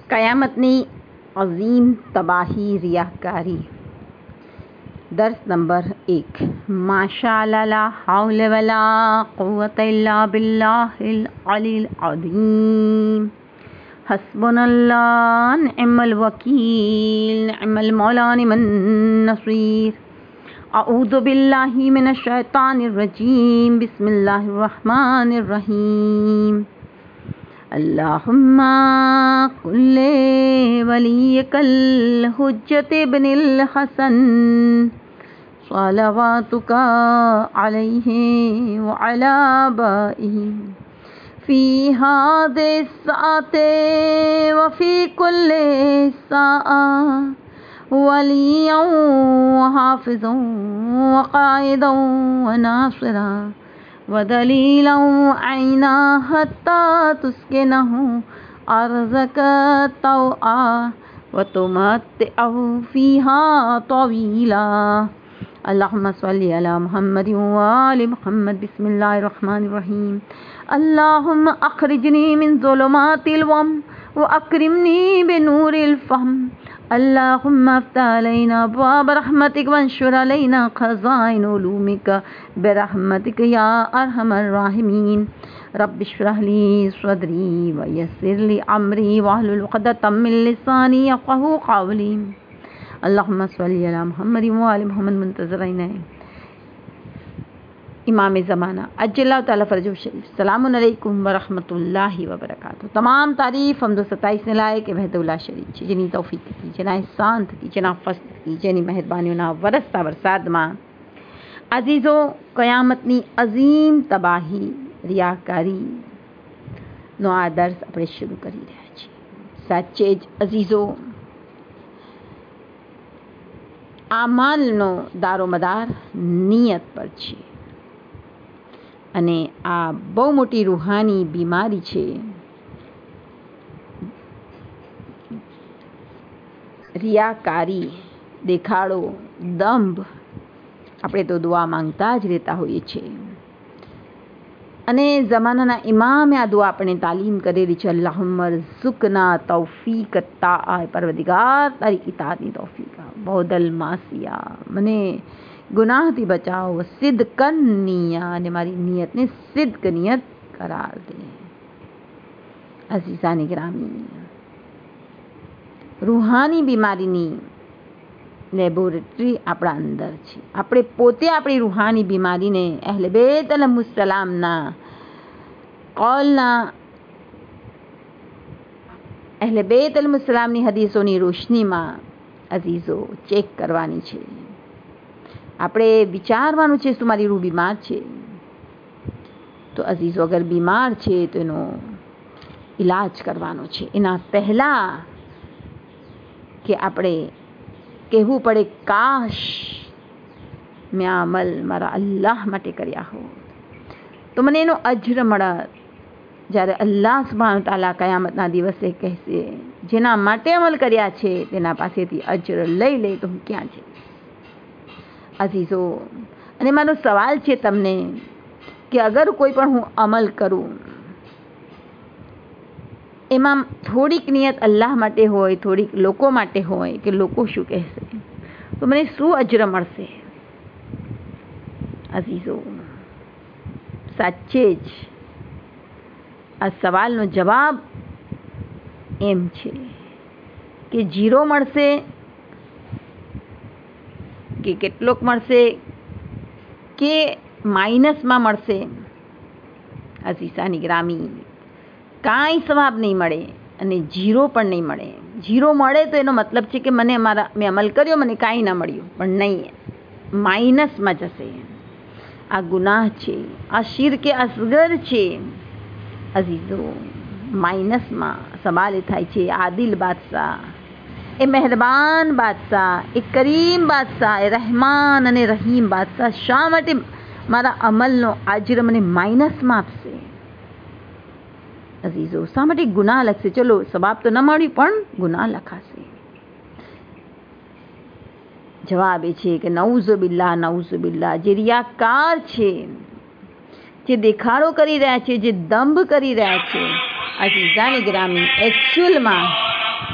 क़यामतनी अज़ीम तबाही रियाकारी। दर्स नंबर 1। माशाअल्लाह ला हौल वला कुव्वत इल्ला बिल्लाहिल अलील अज़ीम। हस्बुनल्लाह निअमल वकील निअमल मौला निअमन नसीर। अऊज़ु बिल्लाहि मिनश शैतानिर रजीम। बिस्मिल्लाहिर रहमानिर रहीम। अल्लाहुम्मा कुल्ले वलियकल हुज्जत इब्निल हसन सलवातुका अलैहि व अला आबाइहि फी हादिहि साअते व फी कुल्ली साअ वलिय्यन व हाफ़िज़न व क़ाइदन व नासिरा व दलीलन व ऐना हत्ता तुस्किनहु अर्ज़क तौआ व तुमत्तिअहु फ़ीहा तवीला। अल्लाहुम्मा सल्लि अला मुहम्मद व आलि मुहम्मद। बिस्मिल्लाहिर रहमानिर रहीम। अल्लाहुम्मा अख़रिजनी मिन ज़ुलुमातिल वहम व अक्रिमनी बिनूरिल फ़हम। अल्लाहुम्मा अफ़्तह अलैना अब्वाब रहमतिक वंशुर अलैना ख़ज़ाइन उलूमिक बिरहमतिक या अरहमर राहिमीन। रब्बि इश्रह ली सदरी व यस्सिर ली अमरी वहलुल उक़दतम मिन लिसानी यफ़क़हू क़ौली। अल्लाहुम्मा सल्लि अला मुहम्मद व आलि मुहम्मद। मुंतज़रीन इमाम ज़माना अज्जलल्लाहु ताला फ़रजहु शरीफ, सलामुन अलैकुम व रहमतुल्लाहि व बरकातुहू। तमाम तारीफ़ हमदो सताईस ने लाए के वहदहुल्ला शरीफ छे, जेनी तौफ़ीक़ थी, जेना एहसान थी, जेना फ़ज़ल थी, जेनी मेहरबानीओना वरसता वरसादमां अज़ीज़ो क़यामतनी अज़ीम तबाही रियाकारी નો આ દર્સ આપણે શરૂ કરી રહ્યા છીએ। સાચે જ અઝીઝો, આમાલનો દારોમદાર નિયત પર છે અને આ બહુ મોટી રૂહાની બીમારી છે। રિયાકારી, દેખાડો, દંભ, આપણે તો દુઆ માંગતા જ રહેતા હોઈએ છીએ અને ज़मानाના ઇમામે આ દુઆ આપણે તાલીમ કરેલી છે। અલ્લાहुम्मा ઝુકના તૌફીક તાઆ, પરવદિગાર તારી ઇતાઅતની તૌફીક, બૌદલ માસિયા, મને ગુનાહથી બચાવ, સિદ્કન નિયા, અને મારી નિયતને સિદ્ક નિયત કરાર દે। અઝીઝાની ગ્રામી, રૂહાની બીમારીની લેબોરેટરી આપણા અંદર છે। આપણે પોતે આપણી રૂહાની બીમારીને અહલે બેત अलैहिस्सलामના કૌલના, અહલે બેત अलैहिस्सलामની હદીસોની રોશનીમાં અઝીઝો ચેક કરવાની છે। આપણે વિચારવાનું છે શું મારી રૂહ બીમાર છે? તો અઝીઝો અગર બીમાર છે તો એનો ઇલાજ કરવાનો છે। એના પહેલાં કે આપણે કહેવું પડે કાશ મેં આ અમલ મારા અલ્લાહ માટે કર્યા હોત તો મને એનો અજ્ર મળત। જ્યારે અલ્લાહ સુબ્હાનહુ તઆલા કયામતના દિવસે કહેશે જેના માટે અમલ કર્યા છે તેના પાસેથી અજ્ર લઈ લે તો હું ક્યાં જઈશ? અઝીઝો, અને મારો સવાલ છે તમને કે અગર કોઈ પણ હું અમલ કરું એમાં થોડીક નિયત અલ્લાહ માટે હોય, થોડીક લોકો માટે હોય કે લોકો શું કહેશે, તો મને શું અજ્ર મળશે? અઝીઝો, સાચે જ આ સવાલનો જવાબ એમ છે કે 0 મળશે કે કેટલોક મળશે કે માઇનસમાં મળશે? અઝીઝાની ગ્રામી, કાંઈ સવાબ નહીં મળે અને 0 પણ નહીં મળે। 0 મળે તો એનો મતલબ છે કે મેં અમલ કર્યો, મને કાંઈ ના મળ્યું, પણ નહીં, માઇનસમાં જશે। આ ગુનાહ છે, આ શિર્કે અસગર છે। અઝીઝો, માઇનસમાં સવાલ એ થાય છે આદિલ બાદશાહ, એ મહેરબાન બાદશાહ, એ કરીમ બાદશાહ, એ રહેમાન અને રહીમ બાદશાહ શા માટે મારા અમલનો અજ્ર મને માઇનસમાં આપશે? અઝીઝો, શા માટે ગુનાહ લખશે? ચલો સવાબ તો ન મળ્યું પણ ગુનાહ લખાશે। જવાબ એ છે કે નઉઝુબિલ્લાહ, નઉઝુબિલ્લાહ, જે રિયાકાર છે, જે દેખાડો કરી રહ્યા છે, જે દંભ કરી રહ્યા છે, અઝીઝાની ગ્રામી, એકચ્યુઅલમાં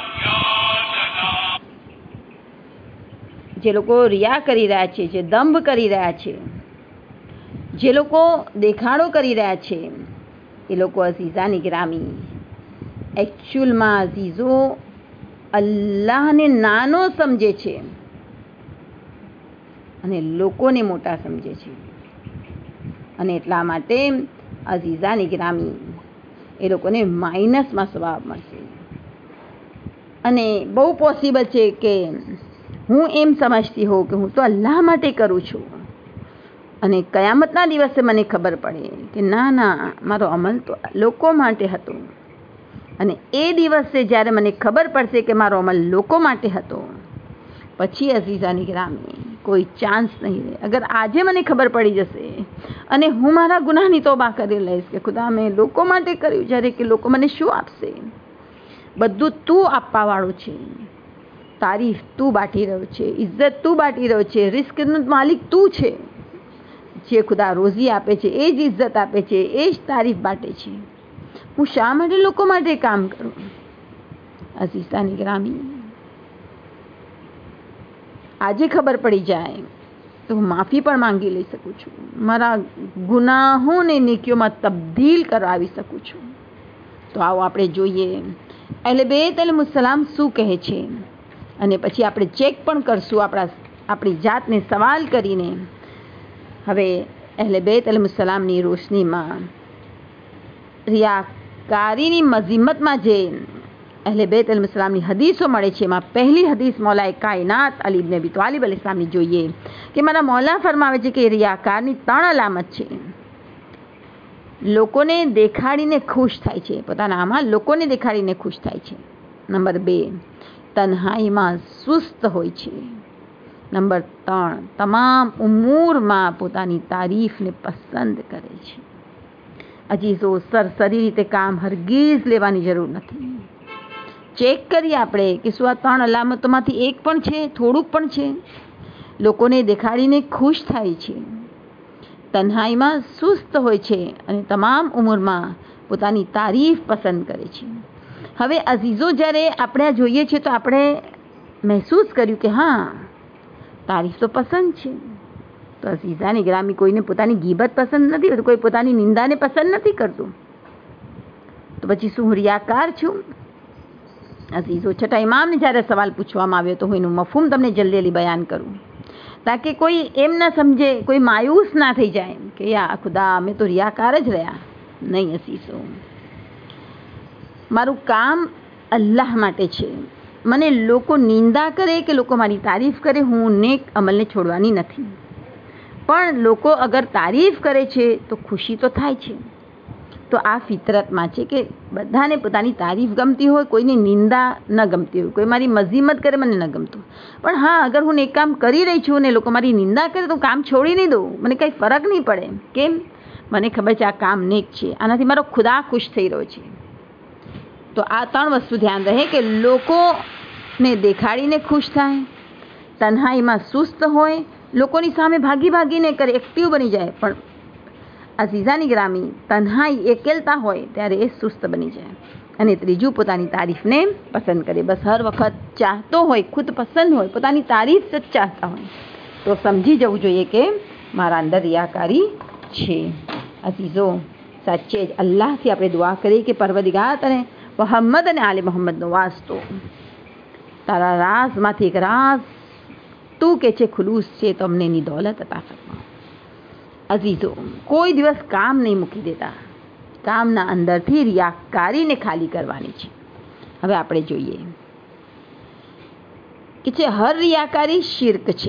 જે લોકો રિયા કરી રહ્યા છે, જે દંભ કરી રહ્યા છે, જે લોકો દેખાડો કરી રહ્યા છે, એ લોકો અઝીઝાની ગ્રામી એકચ્યુઅલમાં અઝીઝો અલ્લાહને નાનો સમજે છે અને લોકોને મોટા સમજે છે. અને એટલા માટે અઝીઝાની ગ્રામી એ લોકોને માઇનસમાં સ્વભાવ મળશે. અને બહુ પોસિબલ છે કે હું એમ સમજતી હોઉં કે હું તો અલ્લાહ માટે કરું છું, અને કયામતના દિવસે મને ખબર પડે કે ના ના, મારો અમલ તો લોકો માટે હતો. અને એ દિવસે જ્યારે મને ખબર પડશે કે મારો અમલ લોકો માટે હતો, પછી અઝીઝાની ગ્રામી કોઈ ચાન્સ નહીં રહે. અગર આજે મને ખબર પડી જશે અને હું મારા ગુનાહની તોબા કરી લઈશ કે ખુદા મેં લોકો માટે કર્યું, જ્યારે કે લોકો મને શું આપશે? બધું તું આપવાવાળું છે, તારીફ તું બાંટી રહ્યો છે, ઇજ્જત તું બાંટી રહ્યો છે, રિસ્કનો માલિક તું છે. જે ખુદા રોઝી આપે છે, એ જ ઇજ્જત આપે છે, એ જ તારીફ બાંટે છે. હું શા માટે લોકો માટે કામ કરું? અઝીઝાની ગ્રામી, આજે ખબર પડી જાય તો હું માફી પણ માંગી લઈ શકું છું, મારા ગુનાહોને નેકીઓમાં તબદીલ કરાવી શકું છું. તો આવો આપણે જોઈએ અહલે બેત અલૈહિસ્સલામ શું કહે છે, અને પછી આપણે ચેક પણ કરશું આપણી જાતને સવાલ કરીને. હવે અહલે બેત અલૈહિસ્સલામની રોશનીમાં રિયાકારીની મઝિમ્મતમાં જે અહલે બેત અલૈહિસ્સલામની હદીસો મળે છે, એમાં પહેલી હદીસ મૌલાએ કાયનાત અલી ઇબ્ન અબી તાલિબ અલૈહિસ્સલામની જોઈએ કે મારા મૌલા ફરમાવે છે કે રિયાકારની 3 અલામત છે. લોકોને દેખાડીને ખુશ થાય છે, પોતાના આમાં લોકોને દેખાડીને ખુશ થાય છે. નંબર 2, તન્હાઈમાં સુસ્ત હોય છે. નંબર 3, તમામ ઉમૂરમાં પોતાની તારીફને પસંદ કરે છે. અજીઝો, સરસરી રીતે કામ હરગીઝ લેવાની જરૂર નથી. ચેક કરીએ આપણે કે શું આ 3 અલામતોમાંથી એક પણ છે, થોડુંક પણ છે. લોકોને દેખાડીને ખુશ થાય છે, તન્હાઈમાં સુસ્ત હોય છે, અને તમામ ઉંમરમાં પોતાની તારીફ પસંદ કરે છે. હવે અઝીઝો, જ્યારે આપણે આ જોઈએ છીએ તો આપણે મહેસૂસ કર્યું કે હા, તારીફ તો પસંદ છે. તો અઝીઝાની ગ્રામી કોઈને પોતાની ગીબત પસંદ નથી કરતું, કોઈ પોતાની નિંદાને પસંદ નથી કરતું. તો પછી શું હું રિયાકાર છું? અઝીઝો, છઠ્ઠા ઇમામને જ્યારે સવાલ પૂછવામાં આવ્યો તો હું એનું મફહૂમ તમને જલ્દી બયાન કરું, તાકે કોઈ એમ ના સમજે, કોઈ માયુસ ના થઈ જાય કે યા ખુદા અમે તો રિયાકાર જ રહ્યા. નહીં અઝીઝો, મારું કામ અલ્લાહ માટે છે. મને લોકો નિંદા કરે કે લોકો મારી તારીફ કરે, હું નેક અમલને છોડવાની નથી. પણ લોકો અગર તારીફ કરે છે તો ખુશી તો થાય છે. તો આ ફિતરતમાં છે કે બધાને પોતાની તારીફ ગમતી હોય, કોઈને નિંદા ન ગમતી હોય, કોઈ મારી મઝીમત કરે મને ન ગમતું. પણ હા, અગર હું એક કામ કરી રહી છું ને લોકો મારી નિંદા કરે તો કામ છોડી નહીં દઉં, મને કંઈ ફરક નહીં પડે. કેમ? મને ખબર છે આ કામ નેક છે, આનાથી મારો ખુદા ખુશ થઈ રહ્યો છે. તો આ 3 વસ્તુ ધ્યાન રહે કે લોકોને દેખાડીને ખુશ થાય, તન્હાઈમાં સુસ્ત હોય, લોકોની સામે ભાગીને કરે, એક્ટિવ બની જાય. પણ અઝીઝાની ગ્રામી તન્હાઈ એકલતા હોય ત્યારે એ સુસ્ત બની જાય. અને ત્રીજું, પોતાની તારીફને પસંદ કરે. બસ હર વખત ચાહતો હોય, ખુદ પસંદ હોય, પોતાની તારીફ જ ચાહતા હોય, તો સમજી જવું જોઈએ કે મારા અંદર રિયાકારી છે. અઝીઝો, સાચે જ અલ્લાહથી આપણે દુઆ કરીએ કે પરવદિગાર તને મોહમ્મદ અને આલે મોહમ્મદનો વાસ્તો, તારા રાજમાંથી એક રાજ તું કે છે ખુલૂસ છે, તો અમને એની દોલત અતા ફરમા. અઝીઝો, કોઈ દિવસ કામ નહીં મૂકી દેતા, કામના અંદરથી રિયાકારીને ખાલી કરવાની છે. હવે આપણે જોઈએ કે છે હર રિયાકારી શિર્ક છે.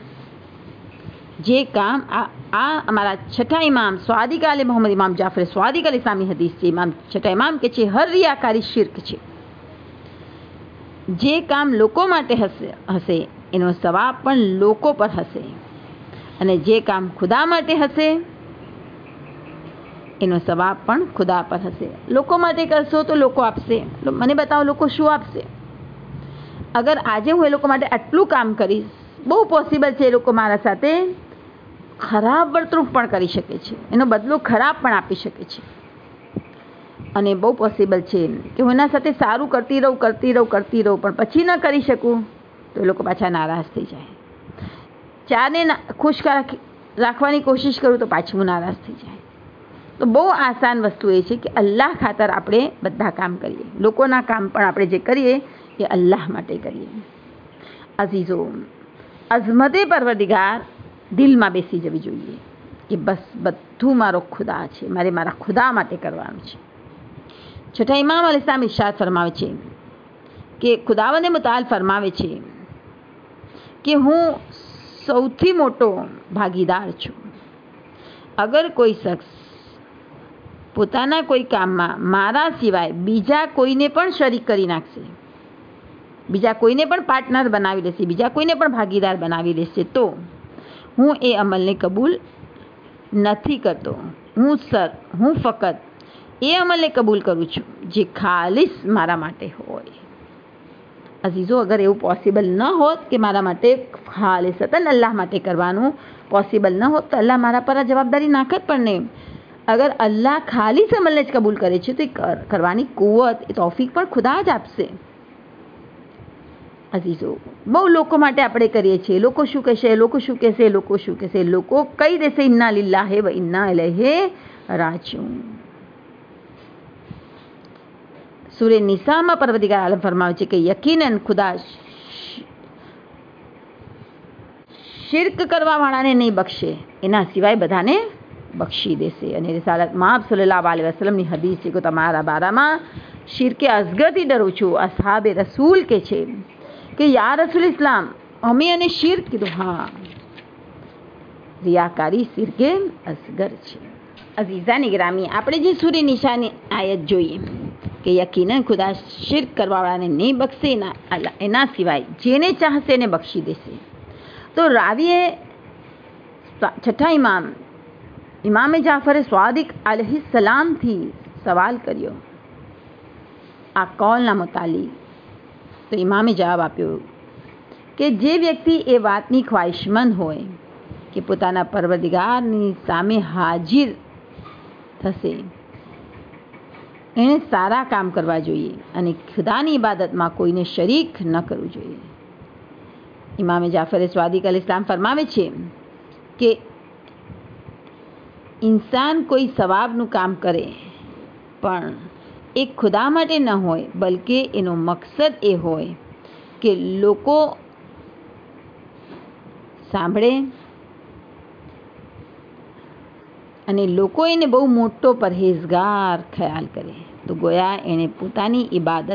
જે કામ આ અમારા છઠ્ઠા ઇમામ સ્વાદિક આલે મોહમ્મદ ઇમામ જાફર સ્વાદિક અલ ઇસ્લામી હદીસ છે. ઇમામ છઠ્ઠા ઇમામ કે છે હર રિયાકારી શિર્ક છે. જે કામ લોકો માટે હશે એનો સવાબ પણ લોકો પર હશે, અને જે કામ ખુદા માટે હશે એનો સવાબ પણ ખુદા પર હશે. લોકો માટે કરશો તો લોકો આપશે. મને બતાવો લોકો શું આપશે? અગર આજે હું એ લોકો માટે આટલું કામ કરીશ, બહુ પોસિબલ છે એ લોકો મારા સાથે ખરાબ વર્તણૂક પણ કરી શકે છે, એનો બદલો ખરાબ પણ આપી શકે છે. અને બહુ પોસિબલ છે કે હું એના સાથે સારું કરતી રહું પણ પછી ન કરી શકું તો એ લોકો પાછા નારાજ થઈ જાય. ચારને ખુશ રાખવાની કોશિશ કરું તો પાછું નારાજ થઈ જાય. તો બહુ આસાન વસ્તુ એ છે કે અલ્લાહ ખાતર આપણે બધા કામ કરીએ. લોકોના કામ પણ આપણે જે કરીએ એ અલ્લાહ માટે કરીએ. અઝીઝો, અઝમતે પરવરદિગાર દિલમાં બેસી જવી જોઈએ કે બસ બધું મારો ખુદા છે, મારે મારા ખુદા માટે કરવાનું છે. છઠ્ઠા ઇમામ અલ ઇસ્લામ ઇરશાદ ફરમાવે છે કે ખુદાવંદ મુતાલ ફરમાવે છે કે હું સૌથી મોટો ભાગીદાર છું. અગર કોઈ શખ્સ પોતાના કોઈ કામમાં મારા સિવાય બીજા કોઈને પણ શરીક કરી નાખશે, બીજા કોઈને પણ પાર્ટનર બનાવી લેશે, બીજા કોઈને પણ ભાગીદાર બનાવી લેશે, તો હું એ અમલને કબૂલ નથી કરતો. હું ફક્ત એ અમલને કબૂલ કરું છું જે ખાલિસ મારા માટે હોય. અઝીઝો, અગર એવું પોસિબલ ન હોત કે મારા માટે ખાલિસતન અલ્લાહ માટે કરવાનું પોસિબલ ન હોત તો અલ્લાહ મારા પર આ જવાબદારી નાખત પણ નહીં. અગર અલ્લાહ ખાલિસ અમલને જ કબૂલ કરે છે તો એ કરવાની કુવત, એ તૌફીક પણ ખુદા જ આપશે. અઝીઝો, બહુ લોકો માટે આપણે કરીએ છીએ. લોકો શું કહેશે, લોકો શું કહેશે, લોકો શું કહેશે, લોકો કહી દેશે ઇન્ના લિલ્લાહી વ ઇન્ના ઇલૈહી રાજીઉન. સૂરે નિસામાં પરવરદિગાર આલમ ફરમાવે છે કે યકીનન ખુદા શિર્ક કરવાવાળાને નહીં બક્ષે, એના સિવાય બધાને બક્ષી દેશે. અને રિસાલતમાં આપ સલ્લલ્લાહુ અલૈહિ વસલ્લમની હદીસ છે કે તમારા બારામાં શિર્કે અસગરથી ડરું છું. અસહાબે રસૂલ કે છે કે યા રસૂલ ઇસ્લામ, અમે અને શિર્ક? કીધું હા, રિયાકારી શિર્કે અસગર છે. અઝીઝાની ગ્રામી, આપણે જે સૂરે નિશાની આયત જોઈએ કે યકીનન ખુદા શિર્ક કરવાવાળાને નહીં બક્ષે, એના સિવાય જેને ચાહશે એને બક્ષી દેશે. તો રાવીએ છઠ્ઠા ઇમામે જાફરે સ્વાદિક અલૈહિસ્સલામથી સવાલ કર્યો આ કૌલના મુતાલિક. તો ઇમામે જવાબ આપ્યો કે જે વ્યક્તિ એ વાતની ખ્વાહિશમંદ હોય કે પોતાના પરવરદિગારની સામે હાજર થશે, એણે સારા કામ કરવા જોઈએ અને ખુદાની ઇબાદતમાં કોઈને શરીક ન કરવું જોઈએ. ઇમામે જાફરે સ્વાદિક અલ ઇસ્લામ ફરમાવે છે કે ઇન્સાન કોઈ સવાબનું કામ કરે પણ એ ખુદા માટે ન હોય, બલકે એનો મકસદ એ હોય કે લોકો સાંભળે અને લોકો એને બહુ મોટો પરહેઝગાર ખ્યાલ કરે, તો ગોયા એણે પોતાની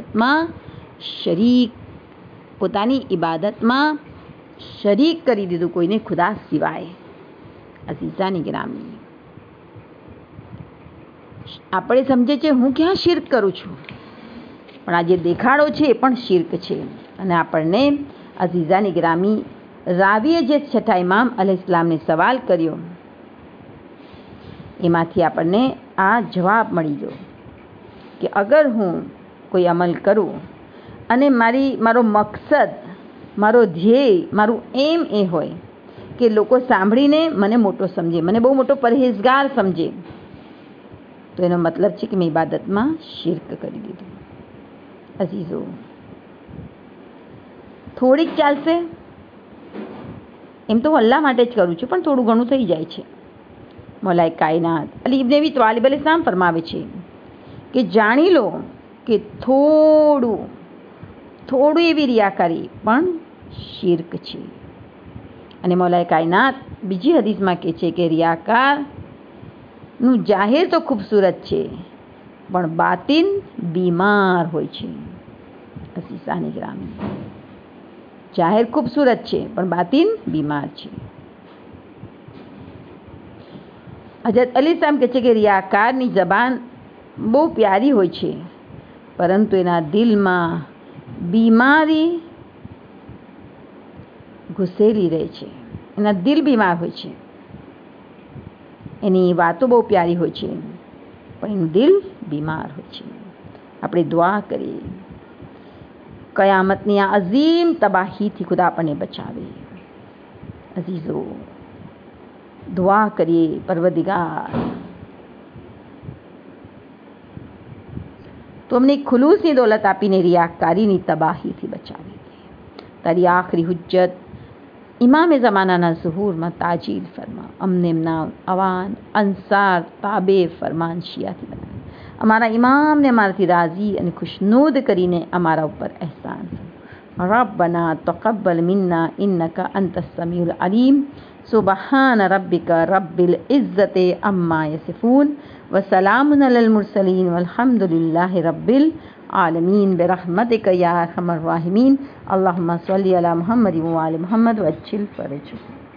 ઇબાદતમાં શરીક કરી દીધું કોઈને ખુદા સિવાય. અઝીઝાની ગ્રામી, આપણે સમજે છે હું ક્યાં શિર્ક કરું છું, પણ આ જે દેખાડો છે એ પણ શિર્ક છે. અને આપણને અઝીઝાની ગ્રામી રાવીએ જે છઠ્ઠા ઇમામ અલ ઇસ્લામને સવાલ કર્યો એમાંથી આપણને આ જવાબ મળી ગયો કે અગર હું કોઈ અમલ કરું અને મારો મકસદ, મારો ધ્યેય, મારું એમ એ હોય કે લોકો સાંભળીને મને મોટો સમજે, મને બહુ મોટો પરહેઝગાર સમજે, તો એનો મતલબ છે કે મેં ઇબાદતમાં શિર્ક કરી દીધું. અઝીઝો, થોડીક ચાલશે, એમ તો હું અલ્લાહ માટે જ કરું છું, પણ થોડું ઘણું થઈ જાય છે. મૌલાએ કાયનાત અલી ઇબ્ન અબી તાલિબ અલ ઇસ્લામ ફરમાવે છે કે જાણી લો કે થોડું એવી રિયાકારી પણ શિર્ક છે. અને મૌલાએ કાયનાત બીજી હદીસમાં કહે છે કે રિયાકારનું જાહેર તો ખૂબસૂરત છે પણ બાતિન બીમાર હોય છે. અઝીઝાની ગ્રામી, જાહેર ખૂબસૂરત છે પણ બાતિન બીમાર છે. હજરત અલી સાહેબ કહે છે કે રિયાકારની જબાન બહુ પ્યારી હોય છે પરંતુ એના દિલમાં બીમારી ઘૂસેલી રહે છે. એના દિલ બીમાર હોય છે, એની વાતો બહુ પ્યારી હોય છે પણ એનું દિલ બીમાર હોય છે. આપણે દુઆ કરીએ કયામતની આ અઝીમ તબાહીથી ખુદા આપણને બચાવે. અઝીઝો, દુઆ કરીએ પરવરદિગાર તો અમને ખુલૂસની દોલત આપીને રિયાકારીની તબાહીથી બચાવી. તારી આખરી હુજ્જત امام زمانہ نہ ظہور ما تاجیل فرما، امن امنا اوان انصار تابع فرمان شیعتی بنا، ہمارا امام نے ہمارتی راضی یعنی خوشنود کرینے ہمارا اوپر احسان فرما۔ ربنا تقبل منا انک انت السمیع العلیم، سبحان ربک رب العزت عما یصفون وسلام علی المرسلین والحمد للہ رب العالمین برحمتک یا ارحم الراحمین۔ اللہم صلی علی محمد وعلی محمد وعجل فرجہ۔